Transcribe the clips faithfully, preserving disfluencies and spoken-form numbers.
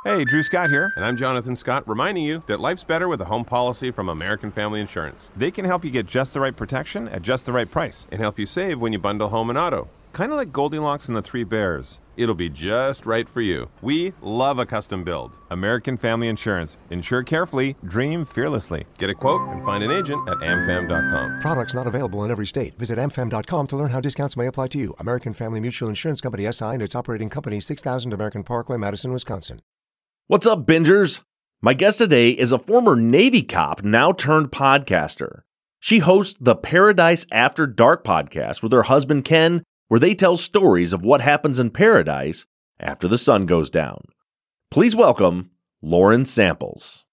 Hey, Drew Scott here, and I'm Jonathan Scott, reminding you that life's better with a home policy from American Family Insurance. They can help you get just the right protection at just the right price and help you save when you bundle home and auto. Kind of like Goldilocks and the Three Bears. It'll be just right for you. We love a custom build. American Family Insurance. Insure carefully, dream fearlessly. Get a quote and find an agent at am fam dot com. Products not available in every state. Visit am fam dot com to learn how discounts may apply to you. American Family Mutual Insurance Company, S I and its operating company, six thousand American Parkway, Madison, Wisconsin. What's up, bingers? My guest today is a former Navy cop, now turned podcaster. She hosts the Paradise After Dark podcast with her husband, Ken, where they tell stories of what happens in paradise after the sun goes down. Please welcome Lauren Samples.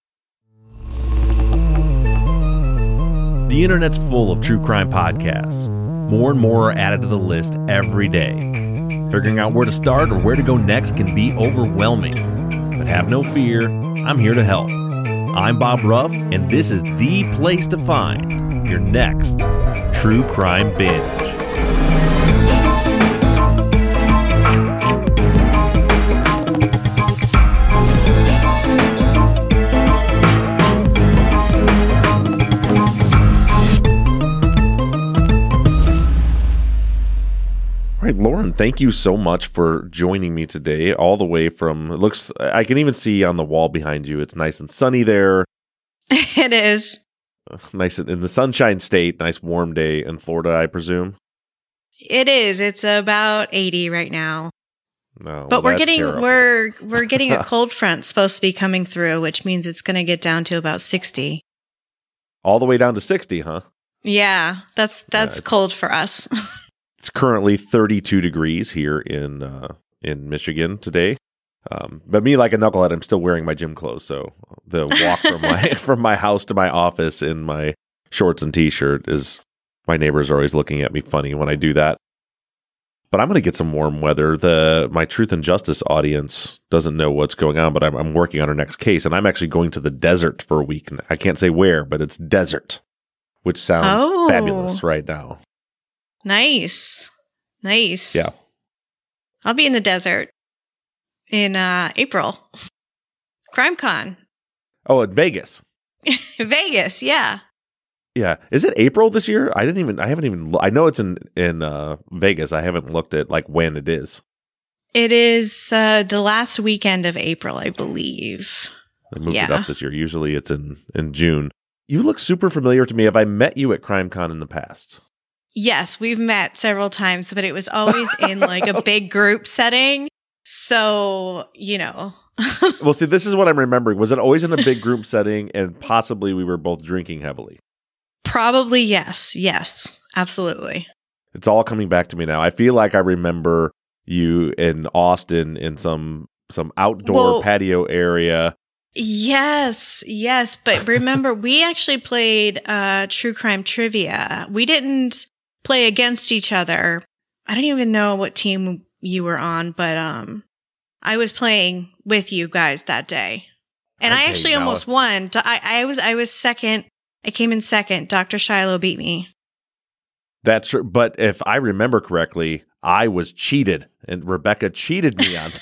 The internet's full of true crime podcasts. More and more are added to the list every day. Figuring out where to start or where to go next can be overwhelming. But have no fear, I'm here to help. I'm Bob Ruff, and this is the place to find your next true crime binge. All right, Lauren, thank you so much for joining me today, all the way from, it looks, I can even see on the wall behind you, it's nice and sunny there. It is. Nice in the Sunshine State, nice warm day in Florida, I presume. It is. It's about eighty right now. No, but well, we're getting terrible. we're we're getting a cold front supposed to be coming through, which means it's going to get down to about sixty. All the way down to sixty, huh? Yeah, that's that's yeah, cold for us. It's currently thirty-two degrees here in uh, in Michigan today. Um, but me, like a knucklehead, I'm still wearing my gym clothes. So the walk from my from my house to my office in my shorts and t-shirt is, my neighbors are always looking at me funny when I do that. But I'm going to get some warm weather. The my Truth and Justice audience doesn't know what's going on, but I'm, I'm working on our next case, and I'm actually going to the desert for a week. I can't say where, but it's desert, which sounds oh. fabulous right now. Nice. Nice. Yeah. I'll be in the desert in uh, April. CrimeCon. Oh, in Vegas. Vegas, yeah. Yeah. Is it April this year? I didn't even, I haven't even, I know it's in, in uh, Vegas. I haven't looked at like when it is. It is uh, the last weekend of April, I believe. They moved yeah. it up this year. Usually it's in, in June. You look super familiar to me. Have I met you at CrimeCon in the past? Yes, we've met several times, but it was always in like a big group setting. So, you know. Well, see, this is what I'm remembering. Was it always in a big group setting and possibly we were both drinking heavily? Probably, yes. Yes, absolutely. It's all coming back to me now. I feel like I remember you in Austin in some some outdoor well, patio area. Yes, yes. But remember, we actually played uh, True Crime Trivia. We didn't play against each other. I don't even know what team you were on, but um, I was playing with you guys that day. And okay, I actually almost won. I, I was I was second. I came in second. Doctor Shiloh beat me. That's true. But if I remember correctly, I was cheated, and Rebecca cheated me on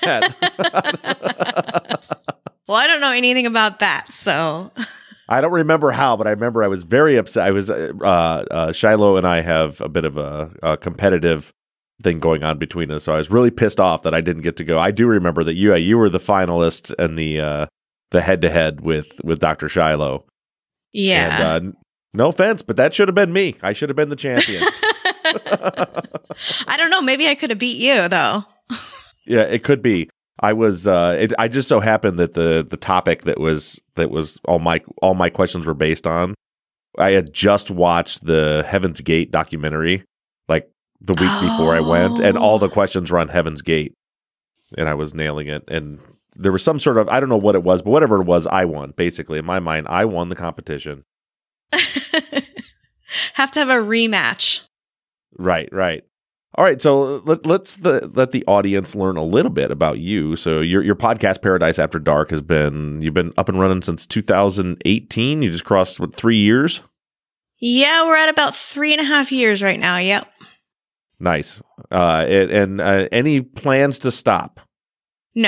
that. Well, I don't know anything about that, so. I don't remember how, but I remember I was very upset. I was uh, uh, Shiloh and I have a bit of a, a competitive thing going on between us, so I was really pissed off that I didn't get to go. I do remember that you you were the finalist and the uh, the head to head with with Doctor Shiloh. Yeah. And, uh, no offense, but that should have been me. I should have been the champion. I don't know. Maybe I could have beat you though. Yeah, it could be. I was. Uh, it, I just so happened that the the topic that was that was all my all my questions were based on. I had just watched the Heaven's Gate documentary, like the week oh. before I went, and all the questions were on Heaven's Gate, and I was nailing it. And there was some sort of, I don't know what it was, but whatever it was, I won. Basically, in my mind, I won the competition. Have to have a rematch. Right, right. All right, so let, let's the, let the audience learn a little bit about you. So your your podcast Paradise After Dark has been you've been up and running since two thousand eighteen. You just crossed what, three years? Yeah, we're at about three and a half years right now. Yep. Nice. Uh, it, and uh, any plans to stop? No,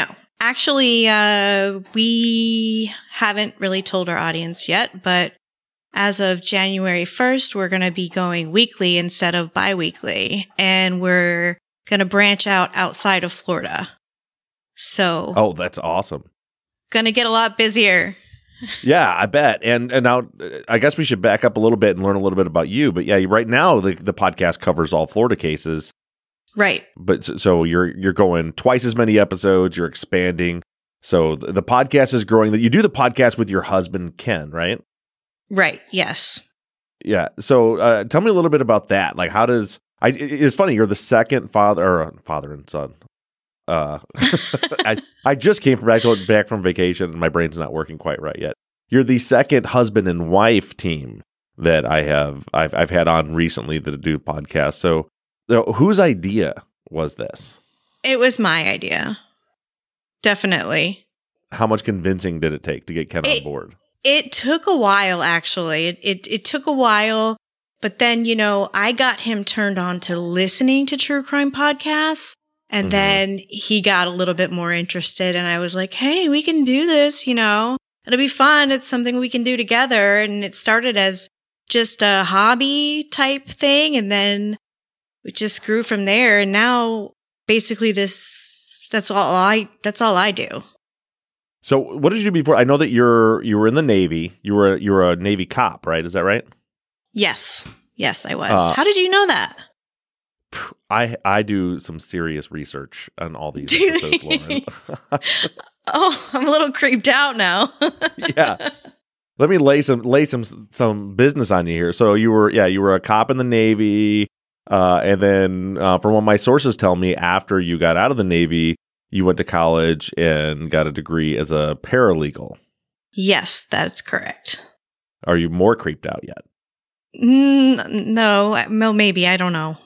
Actually, uh, we haven't really told our audience yet, but as of January first, we're going to be going weekly instead of bi-weekly, and we're going to branch out outside of Florida. So, Oh, that's awesome. going to get a lot busier. Yeah, I bet. And and now I guess we should back up a little bit and learn a little bit about you. But yeah, right now the, the podcast covers all Florida cases. Right. But so, so you're you're going twice as many episodes, you're expanding. So the, the podcast is growing. You do the podcast with your husband, Ken, right? Right. Yes. Yeah. So uh, tell me a little bit about that. Like, how does I? it- It's funny. You're the second father, or uh, father and son. Uh, I I just came from back back from vacation, and my brain's not working quite right yet. You're the second husband and wife team that I have I've I've had on recently that do podcasts. So, so whose idea was this? It was my idea. Definitely. How much convincing did it take to get Ken on It- board? It took a while, actually. It, it it took a while, but then, you know, I got him turned on to listening to true crime podcasts, and Mhm. then he got a little bit more interested, and I was like, hey, we can do this, you know? It'll be fun. It's something we can do together. And it started as just a hobby type thing, and then it just grew from there. And now, basically, this that's all I that's all I do. So what did you do before? I know that you're you were in the Navy. You were you were a Navy cop, right? Is that right? Yes. Yes, I was. Uh, How did you know that? I I do some serious research on all these Do you? episodes, Lauren. Oh, I'm a little creeped out now. Yeah. Let me lay some lay some some business on you here. So you were yeah you were a cop in the Navy, uh, and then uh, from what my sources tell me, after you got out of the Navy, you went to college and got a degree as a paralegal. Yes, that's correct. Are you more creeped out yet? Mm, no, well, maybe. I don't know.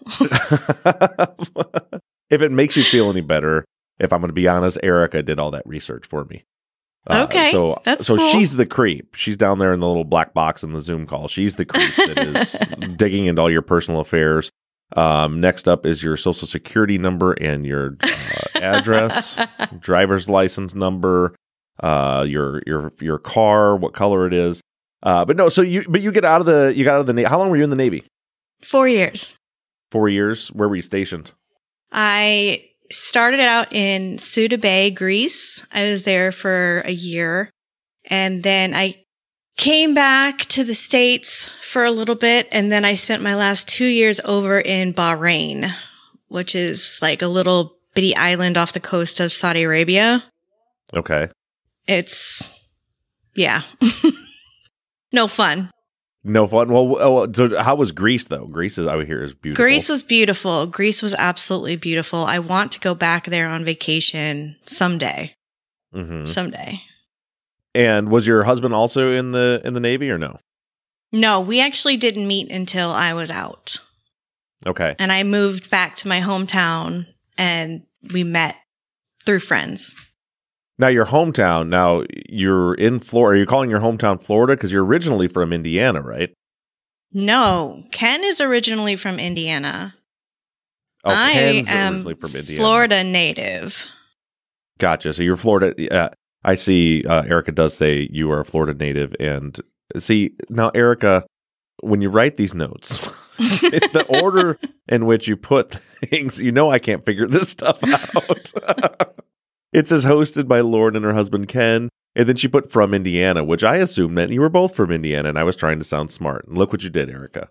If it makes you feel any better, if I'm going to be honest, Erica did all that research for me. Uh, Okay, so that's so cool. she's the creep. She's down there in the little black box in the Zoom call. She's the creep that is digging into all your personal affairs. Um, next up is your social security number and your uh, address, driver's license number, uh, your your your car, what color it is. Uh, but no, so you but you get out of the you got out of the Navy. How long were you in the Navy? Four years. Four years. Where were you stationed? I started out in Suda Bay, Greece. I was there for a year. And then I came back to the States for a little bit. And then I spent my last two years over in Bahrain, which is like a little bitty island off the coast of Saudi Arabia. Okay. It's, yeah. No fun. No fun. Well, oh, so how was Greece though? Greece is out here is beautiful. Greece was beautiful. Greece was absolutely beautiful. I want to go back there on vacation someday. hmm Someday. And was your husband also in the in the Navy or no? No, we actually didn't meet until I was out. Okay. And I moved back to my hometown and we met through friends. Now your hometown. Now you're in Florida. Are you calling your hometown Florida because you're originally from Indiana, right? No, Ken is originally from Indiana. Oh, I Ken's am originally from Indiana. Florida native. Gotcha. So you're Florida. Yeah, I see. Uh, Erica does say you are a Florida native, and see now, Erica, when you write these notes, the order in which you put things, you know, I can't figure this stuff out. It says hosted by Lauren and her husband Ken, and then she put from Indiana, which I assumed meant you were both from Indiana, and I was trying to sound smart. And look what you did, Erica.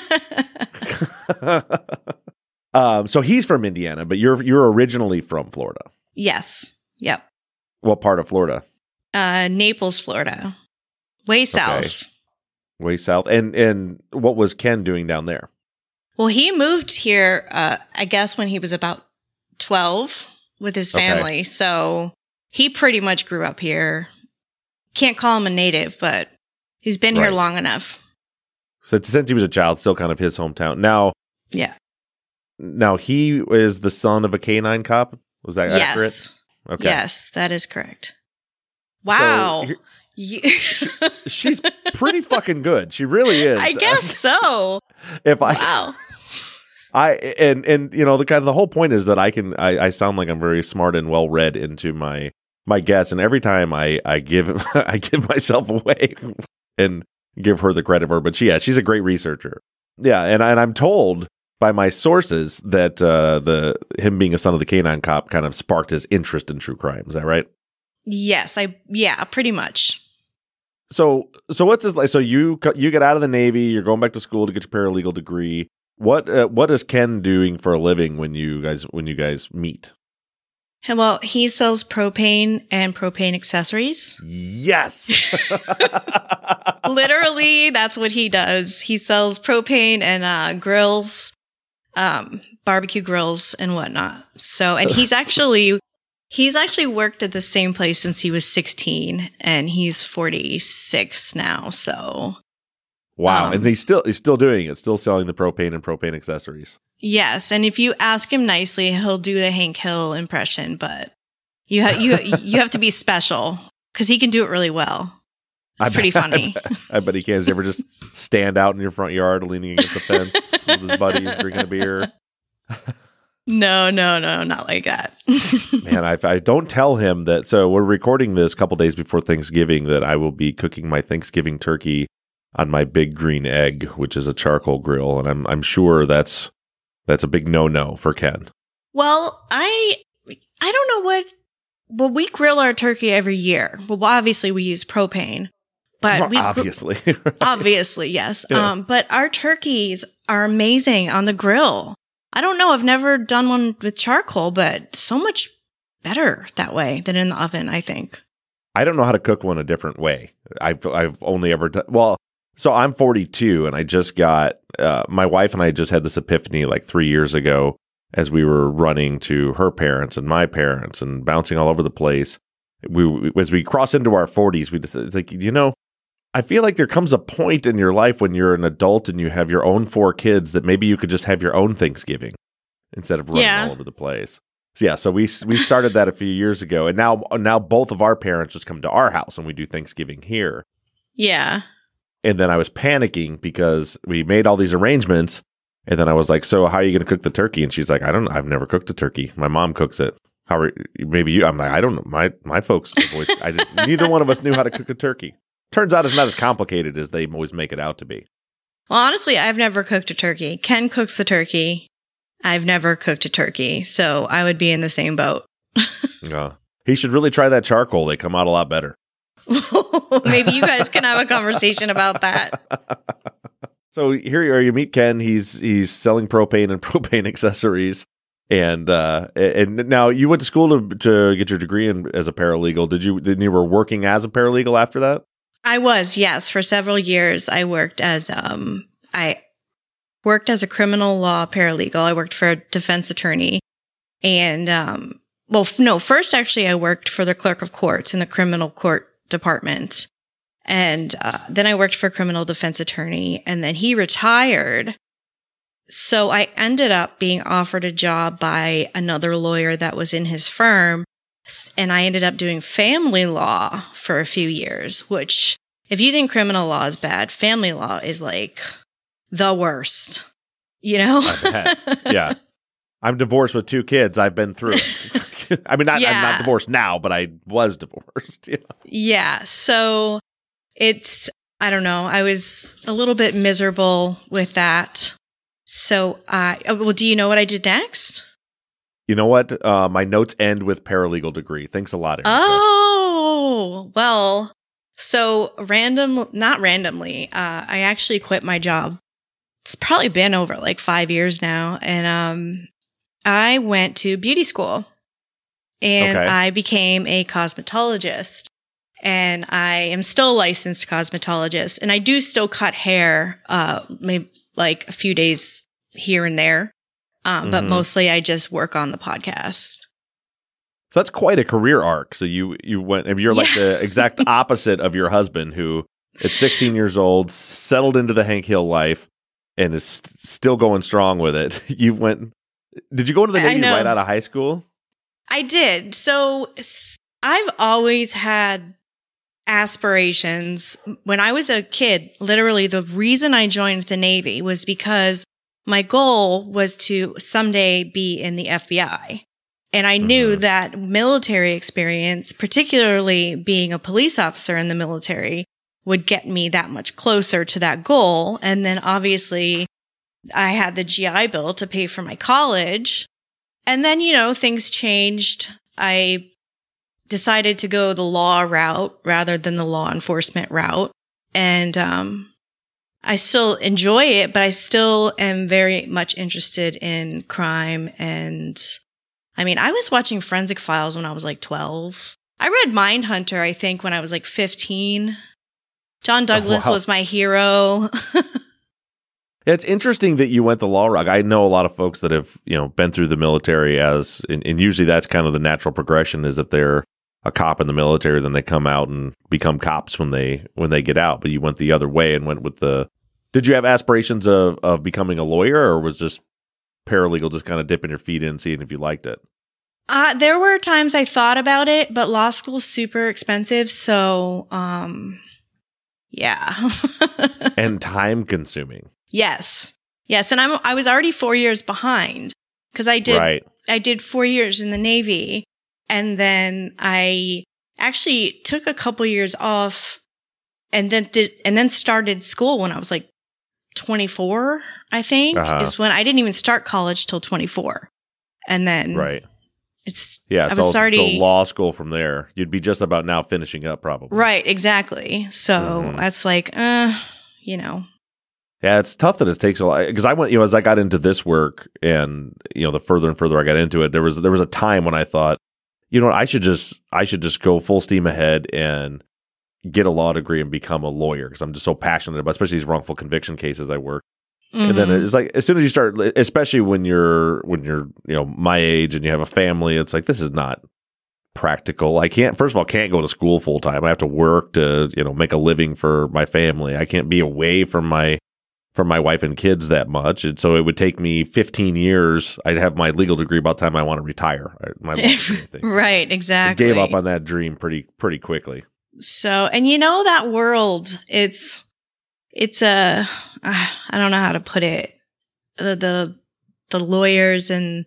um, so he's from Indiana, but you're you're originally from Florida. Yes. Yep. What part of Florida? Uh, Naples, Florida. Way south. Way south. And and what was Ken doing down there? Well, he moved here, uh, I guess, when he was about twelve with his Okay. family. So he pretty much grew up here. Can't call him a native, but he's been Right. here long enough. So since he was a child, still kind of his hometown. Now, Yeah. now he is the son of a canine cop. Was that Yes. accurate? Okay. Yes, that is correct. Wow. here- You- She's pretty fucking good. She really is. I guess so. If I, Wow. I, and and you know the kind of the whole point is that I can I, I sound like I'm very smart and well read into my my guess, and every time I I give I give myself away and give her the credit for it, but she yeah, she's a great researcher. Yeah, and and I'm told by my sources that uh, the him being a son of the canine cop kind of sparked his interest in true crime. Is that right? Yes, I yeah, pretty much. So so what's this like? So you you get out of the Navy, you're going back to school to get your paralegal degree. What uh, what is Ken doing for a living when you guys when you guys meet? Well, he sells propane and propane accessories. Yes. Literally, that's what he does. He sells propane and uh, grills, um, barbecue grills and whatnot. So, and he's actually, he's actually worked at the same place since he was sixteen, and he's forty-six now. So, wow. Um, and he's still he's still doing it, still selling the propane and propane accessories. yes. And if you ask him nicely, he'll do the Hank Hill impression, but you have, you, you have to be special because he can do it really well. It's I pretty bet, funny. I bet, I bet he can. Does he ever just stand out in your front yard leaning against the fence with his buddies drinking a beer? No, no, no, not like that. Man, I, I don't tell him that. So we're recording this a couple days before Thanksgiving that I will be cooking my Thanksgiving turkey on my Big Green Egg, which is a charcoal grill. And I'm I'm sure that's that's a big no-no for Ken. Well, I I don't know what. Well, we grill our turkey every year. Well, obviously we use propane, but Well, we gr- obviously. obviously, yes. Yeah. Um, but our turkeys are amazing on the grill. I don't know. I've never done one with charcoal, but so much better that way than in the oven, I think. I don't know how to cook one a different way. I've I've only ever done well. So I'm forty-two, and I just got uh, my wife and I just had this epiphany like three years ago as we were running to her parents and my parents and bouncing all over the place. We as we cross into our forties, we just it's like you know, I feel like there comes a point in your life when you're an adult and you have your own four kids that maybe you could just have your own Thanksgiving instead of running Yeah. all over the place. So yeah, so we we started that a few years ago, and now now both of our parents just come to our house and we do Thanksgiving here. Yeah. And then I was panicking because we made all these arrangements, and then I was like, "So how are you going to cook the turkey?" And she's like, "I don't. I've never cooked a turkey. My mom cooks it. How are maybe you?" I'm like, "I don't know. My my folks. Always, I didn't, neither one of us knew how to cook a turkey. Turns out it's not as complicated as they always make it out to be." Well, honestly, I've never cooked a turkey. Ken cooks the turkey. I've never cooked a turkey, so I would be in the same boat. Yeah, he should really try that charcoal. They come out a lot better. Maybe you guys can have a conversation about that. So here you are. You meet Ken. He's he's selling propane and propane accessories, and uh, and now you went to school to to get your degree in, as a paralegal. Did you? Then you were working as a paralegal after that? I was, yes. For several years, I worked as um, I worked as a criminal law paralegal. I worked for a defense attorney, and um, well, f- no, first actually, I worked for the clerk of courts in the criminal court department, and uh, then I worked for a criminal defense attorney, and then he retired. So I ended up being offered a job by another lawyer that was in his firm. And I ended up doing family law for a few years, which if you think criminal law is bad, family law is like the worst, you know? I bet. Yeah. I'm divorced with two kids. I've been through it. I mean, not, I'm Yeah. not divorced now, but I was divorced. You know? Yeah. So it's, I don't know. I was a little bit miserable with that. So, uh, well, do you know what I did next? You know what? Uh, my notes end with paralegal degree. Thanks a lot, Erica. Oh, well, so random, not randomly, uh, I actually quit my job. It's probably been over like five years now. And, um, I went to beauty school and Okay. I became a cosmetologist, and I am still a licensed cosmetologist, and I do still cut hair, uh, maybe like a few days here and there. Um, but Mhm. mostly I just work on the podcast. So that's quite a career arc. So you you went, and you're like the Yes. exact opposite of your husband, who at sixteen years old settled into the Hank Hill life and is st- still going strong with it. You went. Did you go into the I Navy know. right out of high school? I did. So s- I've always had aspirations. When I was a kid, literally the reason I joined the Navy was because my goal was to someday be in the F B I. And I knew Mm-hmm. that military experience, particularly being a police officer in the military, would get me that much closer to that goal. And then obviously I had the G I Bill to pay for my college. And then, you know, things changed. I decided to go the law route rather than the law enforcement route. And, um, I still enjoy it, but I still am very much interested in crime. And I mean, I was watching Forensic Files when I was like twelve. I read Mindhunter, I think, when I was like fifteen. John Douglas wow. was my hero. It's interesting that you went the law route. I know a lot of folks that have, you know, been through the military as, and, and usually that's kind of the natural progression is that they're a cop in the military, then they come out and become cops when they when they get out. But you went the other way and went with the. Did you have aspirations of of becoming a lawyer, or was just paralegal just kind of dipping your feet in and seeing if you liked it? Uh, there were times I thought about it, but law school's super expensive. So, um, yeah. And time consuming. Yes. Yes. And I'm, I was already four years behind because I did, Right. I did four years in the Navy. And then I actually took a couple years off and then did, and then started school when I was like twenty-four, I think, Uh-huh. is when I didn't even start college till twenty-four. And then Right. it's, Yeah. I So, was already, so law school from there, you'd be just about now finishing up probably. right, exactly. So Mhm. that's like, uh, you know, Yeah, it's tough that it takes a lot because I went, you know, as I got into this work and, you know, the further and further I got into it, there was, there was a time when I thought, you know what, I should just, I should just go full steam ahead and get a law degree and become a lawyer because I'm just so passionate about, especially these wrongful conviction cases I work. mhm. And then it's like, as soon as you start, especially when you're, when you're, you know, my age and you have a family, it's like, this is not practical. I can't, first of all, can't go to school full time. I have to work to, you know, make a living for my family. I can't be away from my, from my wife and kids that much. And so it would take me fifteen years. I'd have my legal degree about the time I want to retire. My law degree, I think. Right, I exactly. gave up on that dream pretty, pretty quickly. So, and you know, that world, it's, it's a, uh, I don't know how to put it. The, the, the lawyers and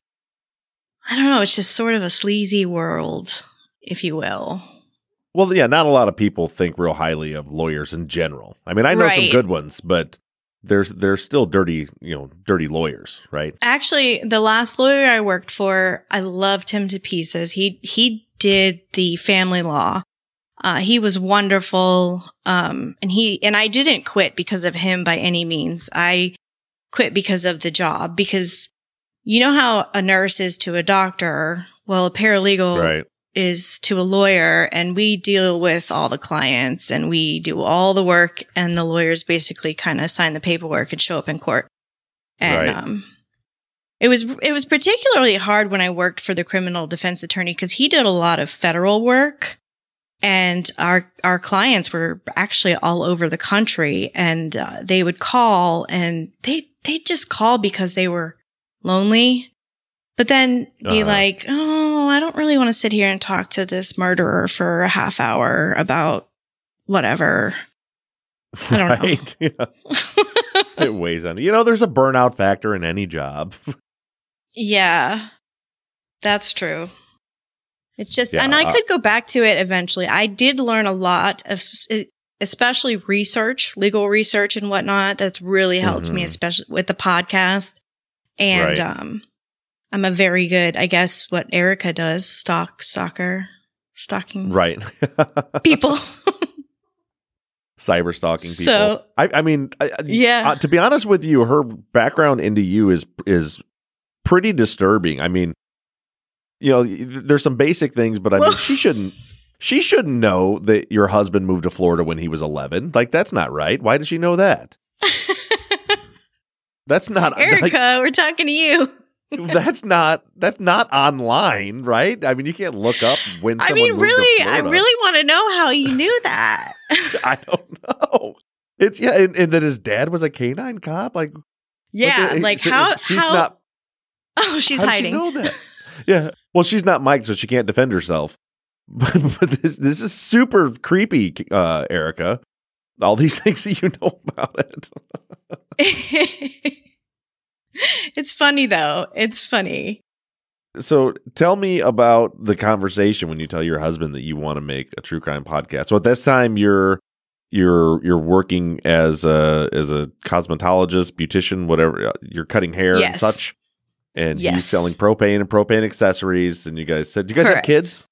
I don't know, it's just sort of a sleazy world, if you will. Well, yeah, not a lot of people think real highly of lawyers in general. I mean, I know some Right. good ones, but there's there's still dirty, you know, dirty lawyers, right? Actually, the last lawyer I worked for, I loved him to pieces. He, he did the family law. Uh, he was wonderful. Um, and he, and I didn't quit because of him by any means. I quit because of the job, because you know how a nurse is to a doctor. Well, a paralegal Right. is to a lawyer, and we deal with all the clients and we do all the work, and the lawyers basically kind of sign the paperwork and show up in court. And, Right. um, it was, it was particularly hard when I worked for the criminal defense attorney because he did a lot of federal work, and our, our clients were actually all over the country, and uh, they would call and they, they just call because they were lonely. But then be Uh-huh. like, oh, I don't really want to sit here and talk to this murderer for a half hour about whatever. I don't know. Right? Yeah. It weighs on you. You know, there's a burnout factor in any job. Yeah, that's true. It's just, Yeah, and I uh, could go back to it eventually. I did learn a lot of, especially research, legal research and whatnot. That's really helped me, Mhm. especially with the podcast. And, Right. um, I'm a very good, I guess, what Erica does, stalk, stalker, stalking Right. people. Cyber stalking people. So- I, I mean, I, I- Yeah. uh, to be honest with you, her background into you is is pretty disturbing. I mean, you know, there's some basic things, but I Well- mean, she shouldn't. She shouldn't know that your husband moved to Florida when he was eleven. Like, that's not right. Why does she know that? That's not Erica, like, we're talking to you. that's not that's not online, right? I mean, you can't look up when I someone mean, moved to really, I Florida. really want to know how you knew that. I don't know. It's yeah, and, and that his dad was a canine cop. Like, Yeah, what the- like she- how, she's how, not. oh, she's how does hiding. She know that? Yeah. Well, she's not Mike, so she can't defend herself. But, but this this is super creepy, uh, Erica. All these things that you know about it. It's funny though. It's funny. So tell me about the conversation when you tell your husband that you want to make a true crime podcast. So at this time, you're you're you're working as a as a cosmetologist, beautician, whatever. You're cutting hair Yes. and such, and Yes. he's selling propane and propane accessories. And you guys said, do you guys Correct. have kids?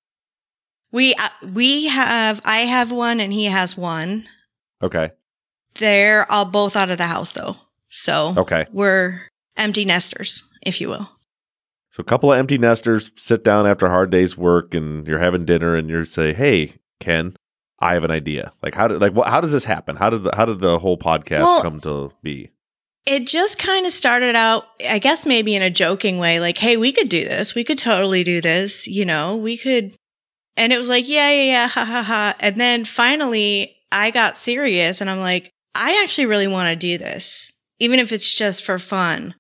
We uh, we have I have one and he has one. Okay. They're all both out of the house though, so Okay. we're empty nesters, if you will. So a couple of empty nesters sit down after a hard day's work, and you're having dinner, and you say, "Hey, Ken, I have an idea. Like how did like what, how does this happen? How did the, how did the whole podcast Well, come to be?" It just kind of started out, I guess, maybe in a joking way, like, "Hey, we could do this. We could totally do this. You know, we could." And it was like, "Yeah, yeah, yeah, ha, ha, ha." And then finally, I got serious, and I'm like, "I actually really want to do this, even if it's just for fun."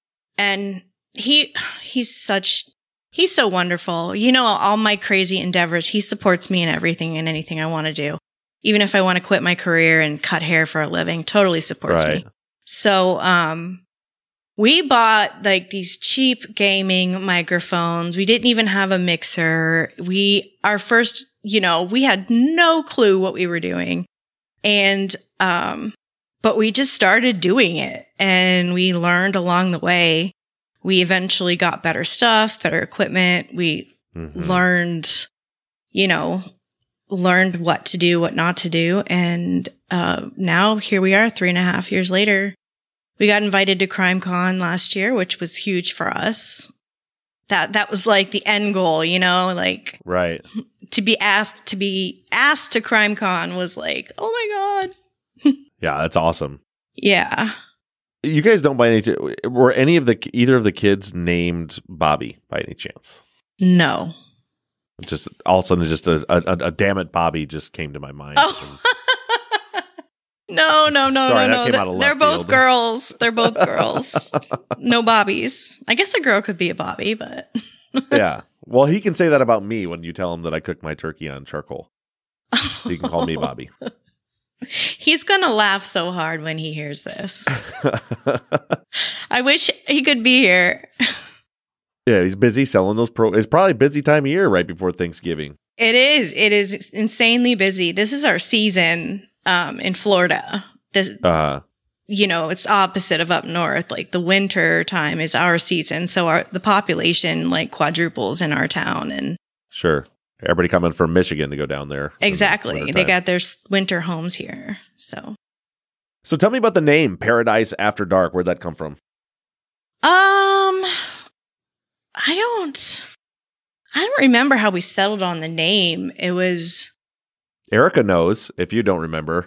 And he he's such he's so wonderful. You know, all my crazy endeavors, he supports me in everything and anything I want to do. Even if I want to quit my career and cut hair for a living, totally supports Right. me. So, um we bought like these cheap gaming microphones. We didn't even have a mixer. We our first, you know, we had no clue what we were doing. And um but we just started doing it, and we learned along the way. We eventually got better stuff, better equipment. We Mhm. learned, you know, learned what to do, what not to do. And uh, now here we are three and a half years later. We got invited to CrimeCon last year, which was huge for us. That that was like the end goal, you know, like Right. to be asked to be asked to CrimeCon was like, oh my God. Yeah, that's awesome. Yeah. You guys don't by any ch- were any of the either of the kids named Bobby by any chance? No. Just all of a sudden, just a a, a damn it, Bobby just came to my mind. Oh. No, no, no, Sorry, no, that no. came out of They're left both field. girls. They're both girls. No Bobbies. I guess a girl could be a Bobby, but Yeah. Well, he can say that about me when you tell him that I cook my turkey on charcoal. So you can call me Bobby. he's going to laugh so hard when he hears this. I wish he could be here. Yeah, he's busy selling those pro. It's probably a busy time of year right before Thanksgiving. It is. It is insanely busy. This is our season um, in Florida. This, Uh, you know, it's opposite of up north. Like the winter time is our season. So our the population like quadruples in our town. And sure. Everybody coming from Michigan to go down there. in the exactly. They wintertime. got their s- winter homes here. So, So tell me about the name Paradise After Dark. Where'd that come from? um, I don't, I don't remember how we settled on the name. It was, Erica knows, if you don't remember.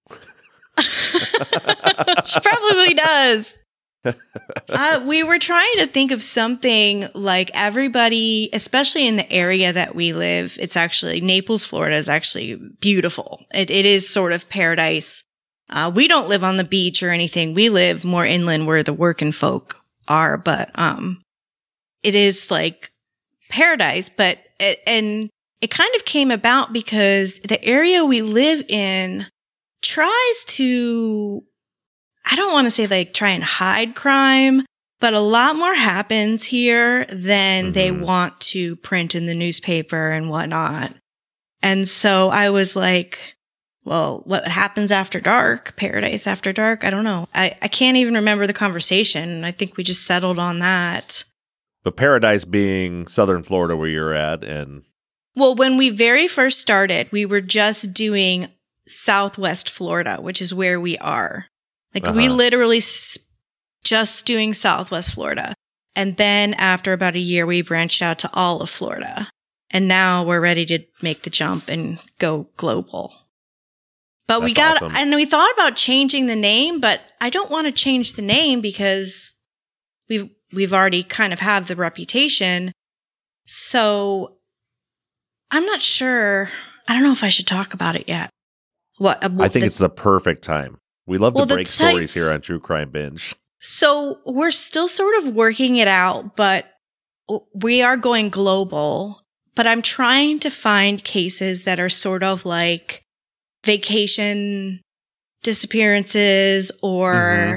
she probably does. uh, we were trying to think of something like everybody, especially in the area that we live. It's actually Naples, Florida is actually beautiful. It, it is sort of paradise. Uh, we don't live on the beach or anything. We live more inland where the working folk are, but, um, it is like paradise, but it, and it kind of came about because the area we live in tries to, I don't want to say like try and hide crime, but a lot more happens here than Mm-hmm. they want to print in the newspaper and whatnot. And so I was like, well, what happens after dark? Paradise after dark? I don't know. I, I can't even remember the conversation. I think we just settled on that. But Paradise being Southern Florida where you're at. And Well, when we very first started, we were just doing Southwest Florida, which is where we are. Like we Uh-huh. literally s- just doing Southwest Florida. And then after about a year, we branched out to all of Florida. And now we're ready to make the jump and go global. But we That's got, awesome. and we thought about changing the name, but I don't want to change the name because we've, we've already kind of have the reputation. So I'm not sure. I don't know if I should talk about it yet. What? uh, I think the- it's the perfect time. We love Well, to the break stories types- here on True Crime Binge. So we're still sort of working it out, but we are going global. But I'm trying to find cases that are sort of like vacation disappearances or Mhm.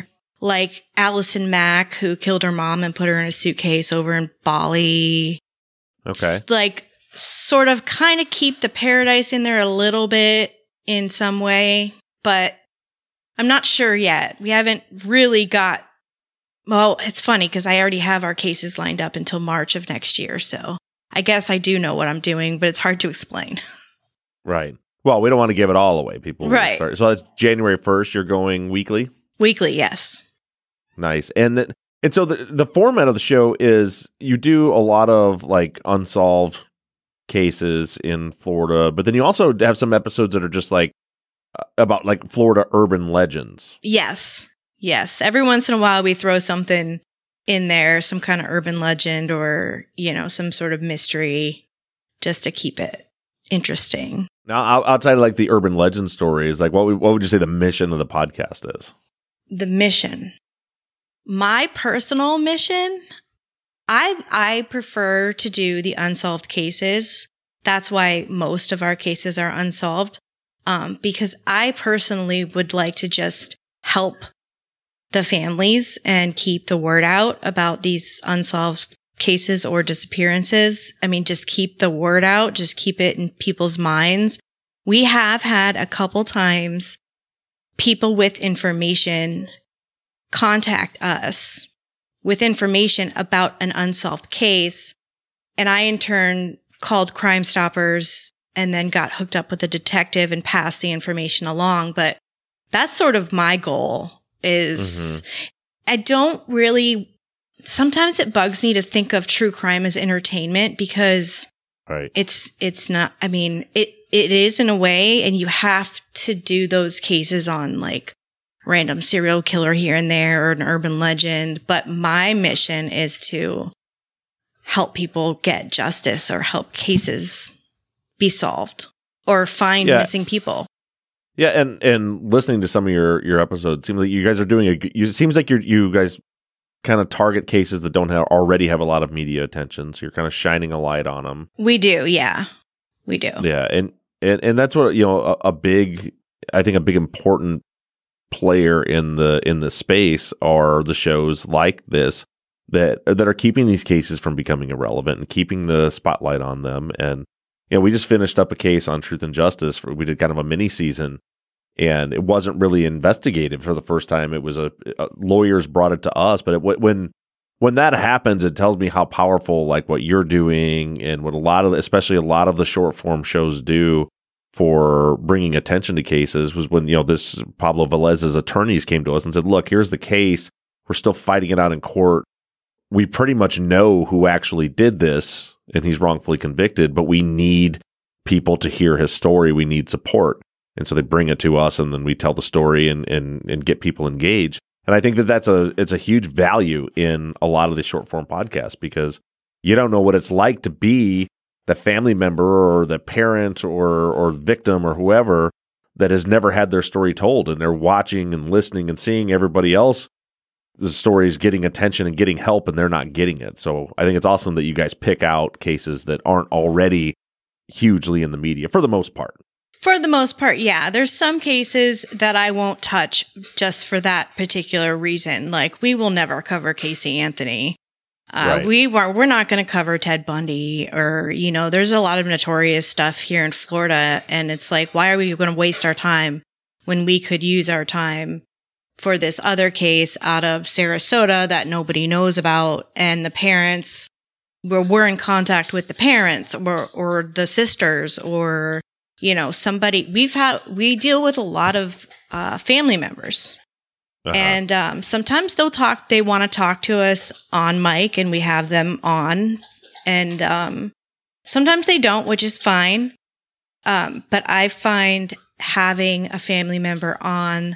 like Allison Mack, who killed her mom and put her in a suitcase over in Bali. Okay. S- like sort of kind of keep the paradise in there a little bit in some way, but I'm not sure yet. We haven't really got, well, it's funny because I already have our cases lined up until March of next year. So I guess I do know what I'm doing, but it's hard to explain. Right. Well, we don't want to give it all away. People will Right. start. So that's January first. You're going weekly. Weekly, yes. Nice. And then, and so the the format of the show is you do a lot of like unsolved cases in Florida, but then you also have some episodes that are just like uh, about like Florida urban legends. Yes. Yes. Every once in a while we throw something in there, some kind of urban legend or, you know, some sort of mystery just to keep it interesting. Now, out- outside of like the urban legend stories, like what would, what would you say the mission of the podcast is? The mission. My personal mission, I I prefer to do the unsolved cases. That's why most of our cases are unsolved. Um, because I personally would like to just help the families and keep the word out about these unsolved cases or disappearances. I mean, just keep the word out, just keep it in people's minds. We have had a couple times people with information contact us with information about an unsolved case. And I, in turn, called Crime Stoppers and then got hooked up with a detective and passed the information along. But that's sort of my goal is mm-hmm. I don't really, sometimes it bugs me to think of true crime as entertainment because right. it's, it's not, I mean, it, it is in a way, and you have to do those cases on like random serial killer here and there or an urban legend. But my mission is to help people get justice or help cases be solved or find yeah. missing people. Yeah. And, and listening to some of your, your episodes, seems like you guys are doing a, you, it seems like you're, you guys kind of target cases that don't have, already have a lot of media attention. So you're kind of shining a light on them. We do. Yeah, we do. Yeah. And, and, and that's what, you know, a, a big, I think a big important player in the in the space are the shows like this that that are keeping these cases from becoming irrelevant and keeping the spotlight on them. And you know, we just finished up a case on Truth and Justice. For, we did kind of a mini season, and it wasn't really investigated for the first time. It was a, a lawyers brought it to us, but it, when when that happens, it tells me how powerful like what you're doing and what a lot of, especially a lot of the short form shows do for bringing attention to cases was when, you know, this Pablo Velez's attorneys came to us and said, look, here's the case. We're still fighting it out in court. We pretty much know who actually did this and he's wrongfully convicted, but we need people to hear his story. We need support. And so they bring it to us and then we tell the story and, and, and get people engaged. And I think that that's a, it's a huge value in a lot of the short form podcasts because you don't know what it's like to be the family member or the parent or or victim or whoever that has never had their story told, and they're watching and listening and seeing everybody else the stories getting attention and getting help, and they're not getting it. So I think it's awesome that you guys pick out cases that aren't already hugely in the media for the most part. For the most part, yeah. There's some cases that I won't touch just for that particular reason. Like we will never cover Casey Anthony. Uh, right. We were, we're not going to cover Ted Bundy or, you know, there's a lot of notorious stuff here in Florida. And it's like, why are we going to waste our time when we could use our time for this other case out of Sarasota that nobody knows about? And the parents, where we're in contact with the parents or, or the sisters or, you know, somebody we've had, we deal with a lot of uh, family members. Uh-huh. And um, sometimes they'll talk, they want to talk to us on mic and we have them on. And um, sometimes they don't, which is fine. Um, but I find having a family member on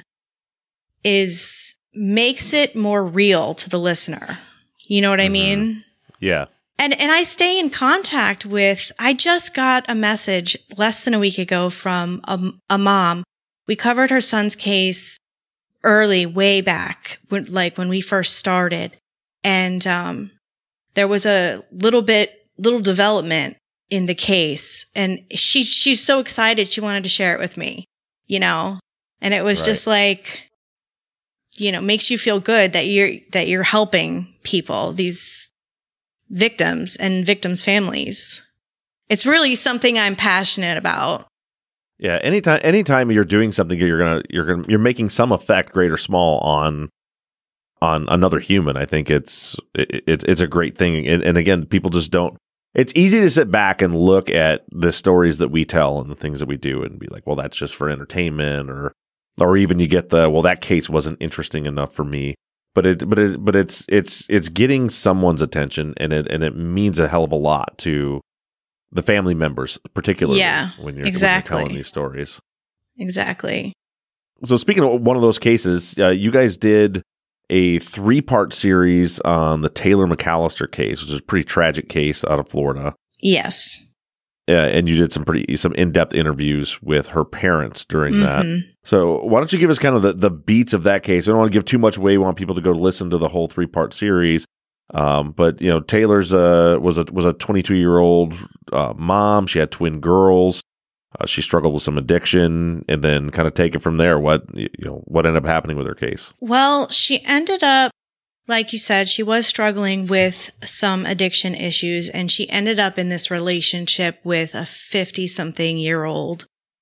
is makes it more real to the listener. You know what mm-hmm. I mean? Yeah. And and I stay in contact with, I just got a message less than a week ago from a, a mom. We covered her son's case early, way back, when, like when we first started. And um, there was a little bit, little development in the case. And she she's so excited she wanted to share it with me, you know? And it was right. just like, you know, makes you feel good that you're, that you're helping people, these victims and victims' families. It's really something I'm passionate about. Yeah. Anytime, anytime you're doing something, you're going to, you're going to, you're making some effect, great or small, on, on another human. I think it's, it, it's, it's a great thing. And, and again, people just don't, it's easy to sit back and look at the stories that we tell and the things that we do and be like, well, that's just for entertainment, or, or even you get the, well, that case wasn't interesting enough for me. But it, but it, but it's, it's, it's getting someone's attention, and it, and it means a hell of a lot to the family members, particularly yeah, when you're, exactly. when you're telling these stories. Exactly. So speaking of one of those cases, uh, you guys did a three-part series on the Taylor McAllister case, which is a pretty tragic case out of Florida. Yes. Uh, and you did some pretty some in-depth interviews with her parents during mm-hmm. that. So why don't you give us kind of the, the beats of that case? I don't want to give too much away. We want people to go listen to the whole three-part series. Um, but you know, Taylor's uh, was a was a twenty-two-year-old uh, mom. She had twin girls. Uh, she struggled with some addiction, and then kind of take it from there. What you know, what ended up happening with her case? Well, she ended up, like you said, she was struggling with some addiction issues, and she ended up in this relationship with a fifty-something-year-old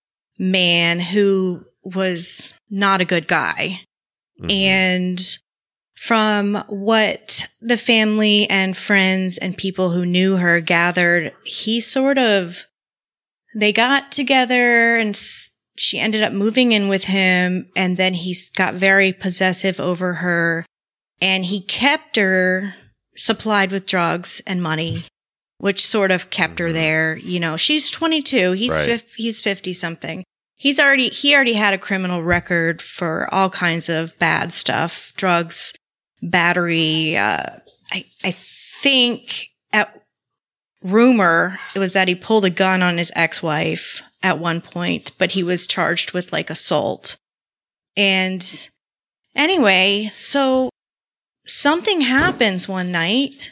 man who was not a good guy. Mm-hmm. And from what the family and friends and people who knew her gathered, he sort of, they got together and she ended up moving in with him, and then he got very possessive over her, and he kept her supplied with drugs and money, which sort of kept her there. You know, she's twenty-two. He's right. fif- he's fifty something. He's already, he already had a criminal record for all kinds of bad stuff, drugs, battery. Uh, I, I think at rumor, it was that he pulled a gun on his ex-wife at one point, but he was charged with like assault. And anyway, so something happens one night,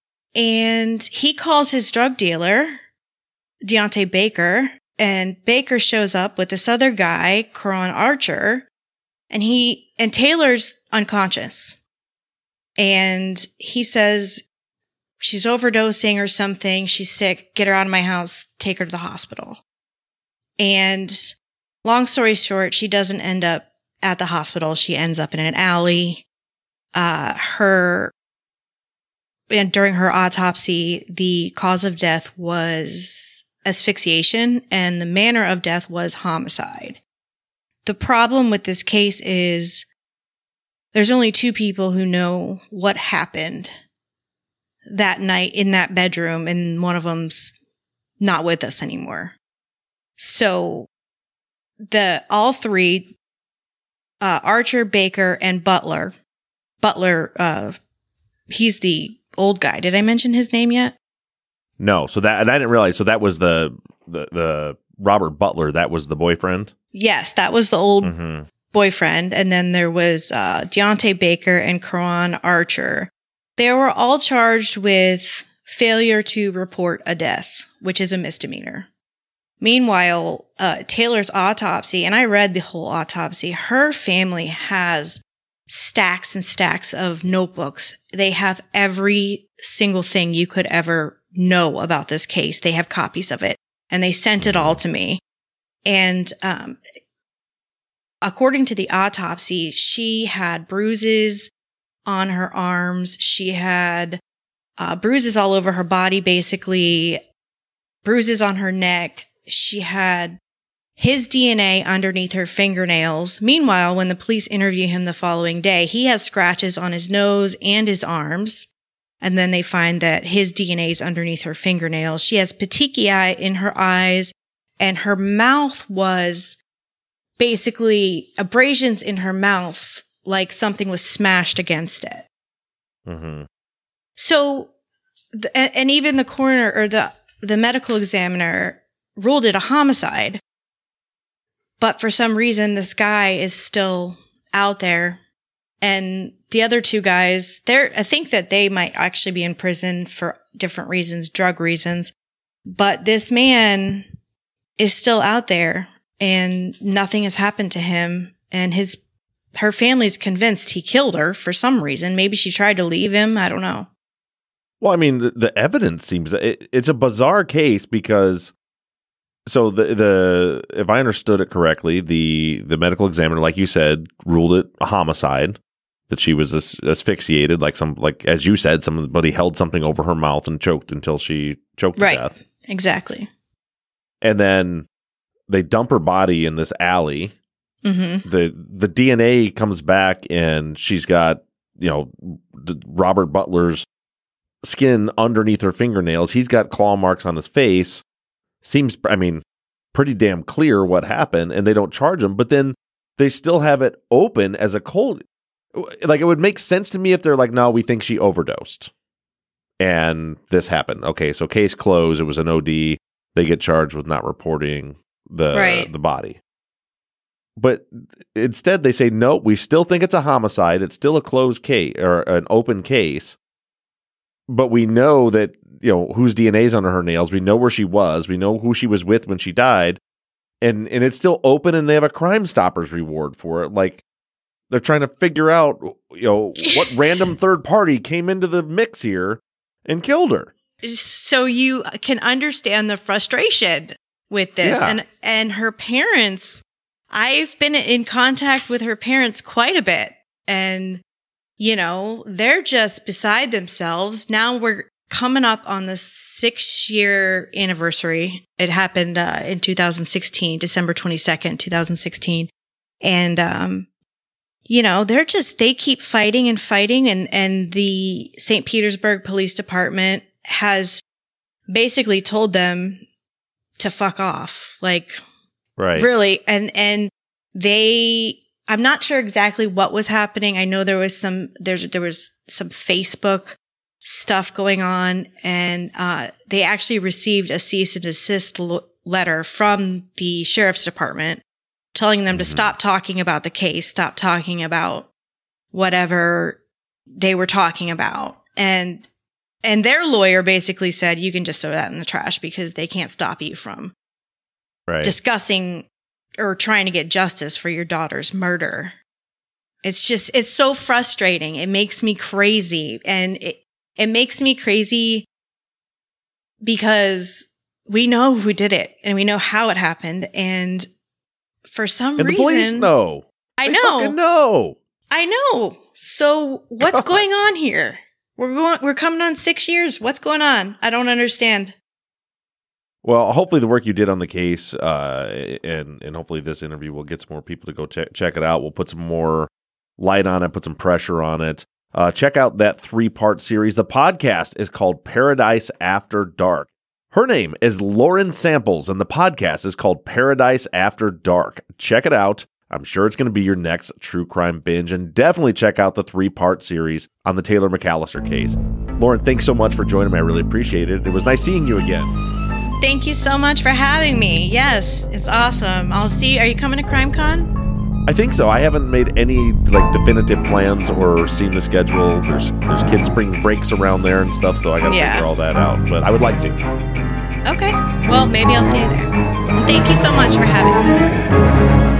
and he calls his drug dealer, Deontay Baker, and Baker shows up with this other guy, Karan Archer, and he, and Taylor's unconscious. And he says, she's overdosing or something. She's sick. Get her out of my house. Take her to the hospital. And long story short, she doesn't end up at the hospital. She ends up in an alley. Uh, her, and during her autopsy, the cause of death was asphyxiation, and the manner of death was homicide. The problem with this case is there's only two people who know what happened that night in that bedroom, and one of them's not with us anymore. So the all three, uh, Archer, Baker, and Butler, Butler, uh, he's the old guy. Did I mention his name yet? No. So that, and I didn't realize. So that was the, the, the Robert Butler. That was the boyfriend. Yes. That was the old mm-hmm. boyfriend. And then there was, uh, Deontay Baker and Karan Archer. They were all charged with failure to report a death, which is a misdemeanor. Meanwhile, uh, Taylor's autopsy, and I read the whole autopsy, her family has stacks and stacks of notebooks. They have every single thing you could ever know about this case. They have copies of it, and they sent it all to me. And um, according to the autopsy, she had bruises on her arms. She had uh, bruises all over her body, basically, bruises on her neck. She had his D N A underneath her fingernails. Meanwhile, when the police interview him the following day, he has scratches on his nose and his arms. And then they find that his D N A is underneath her fingernails. She has petechiae in her eyes, and her mouth was basically abrasions in her mouth, like something was smashed against it. Mm-hmm. So, and even the coroner or the, the medical examiner ruled it a homicide. But for some reason, this guy is still out there. And the other two guys, they're, I think that they might actually be in prison for different reasons, drug reasons. But this man is still out there, and nothing has happened to him. And his her family's convinced he killed her for some reason. Maybe she tried to leave him. I don't know. Well, I mean, the, the evidence seems it, it's a bizarre case because so the the if I understood it correctly, the the medical examiner, like you said, ruled it a homicide, that she was as, asphyxiated, like some like as you said, somebody held something over her mouth and choked until she choked right. to death. Exactly. And then they dump her body in this alley. Mm-hmm. The the D N A comes back and she's got, you know, Robert Butler's skin underneath her fingernails. He's got claw marks on his face. Seems, I mean, pretty damn clear what happened, and they don't charge him, but then they still have it open as a cold. Like, it would make sense to me if they're like, no, we think she overdosed and this happened. Okay, so case closed. It was an O D. They get charged with not reporting the right. the body. But instead, they say, no, we still think it's a homicide. It's still a closed case or an open case. But we know that, you know, whose D N A is under her nails. We know where she was. We know who she was with when she died. And and it's still open, and they have a Crime Stoppers reward for it. Like, they're trying to figure out, you know, what random third party came into the mix here and killed her. So you can understand the frustration with this. Yeah. And and her parents, I've been in contact with her parents quite a bit. And, you know, they're just beside themselves. Now we're coming up on the six-year anniversary. It happened uh, in two thousand sixteen, December twenty-second, twenty sixteen. And, um, you know, they're just, they keep fighting and fighting. And, and the Saint Petersburg Police Department has basically told them to fuck off. Like, right. Really. And, and they, I'm not sure exactly what was happening. I know there was some, there's, there was some Facebook stuff going on, and, uh, they actually received a cease and desist l- letter from the sheriff's department telling them to Mm-hmm. stop talking about the case, stop talking about whatever they were talking about. And, and their lawyer basically said, you can just throw that in the trash because they can't stop you from Right. discussing or trying to get justice for your daughter's murder. It's just, it's so frustrating. It makes me crazy. And it, it makes me crazy because we know who did it and we know how it happened. And for some and reason, the police know. I They know. fucking know. I know. So what's God. going on here? We're going, we're coming on six years. What's going on? I don't understand. Well, hopefully the work you did on the case, uh, and and hopefully this interview will get some more people to go check check it out. We'll put some more light on it, put some pressure on it. Uh, check out that three-part series. The podcast is called Paradise After Dark. Her name is Lauren Samples, and the podcast is called Paradise After Dark. Check it out. I'm sure it's going to be your next true crime binge, and definitely check out the three-part series on the Taylor McAllister case. Lauren, thanks so much for joining me. I really appreciate it. It was nice seeing you again. Thank you so much for having me. Yes, it's awesome. I'll see. Are you coming to CrimeCon? I think so. I haven't made any like definitive plans or seen the schedule. There's there's kids' spring breaks around there and stuff, so I got to Yeah. figure all that out. But I would like to. Okay. Well, maybe I'll see you there. And thank you so much for having me.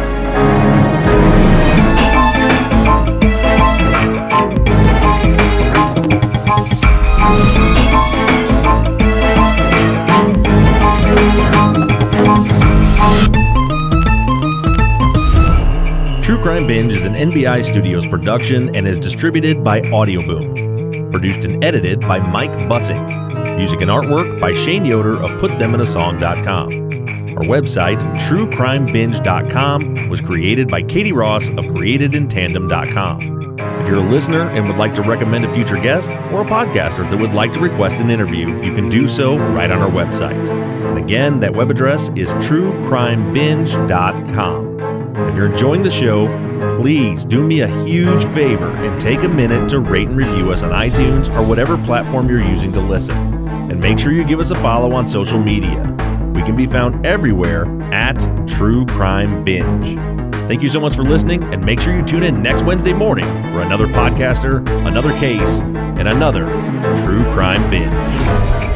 True Crime Binge is an N B I Studios production and is distributed by Audioboom. Produced and edited by Mike Bussing. Music and artwork by Shane Yoder of put them in a song dot com. Our website, true crime binge dot com, was created by Katie Ross of created in tandem dot com. If you're a listener and would like to recommend a future guest or a podcaster that would like to request an interview, you can do so right on our website. And again, that web address is true crime binge dot com. If you're enjoying the show, please do me a huge favor and take a minute to rate and review us on iTunes or whatever platform you're using to listen. And make sure you give us a follow on social media. We can be found everywhere at True Crime Binge. Thank you so much for listening, and make sure you tune in next Wednesday morning for another podcaster, another case, and another True Crime Binge.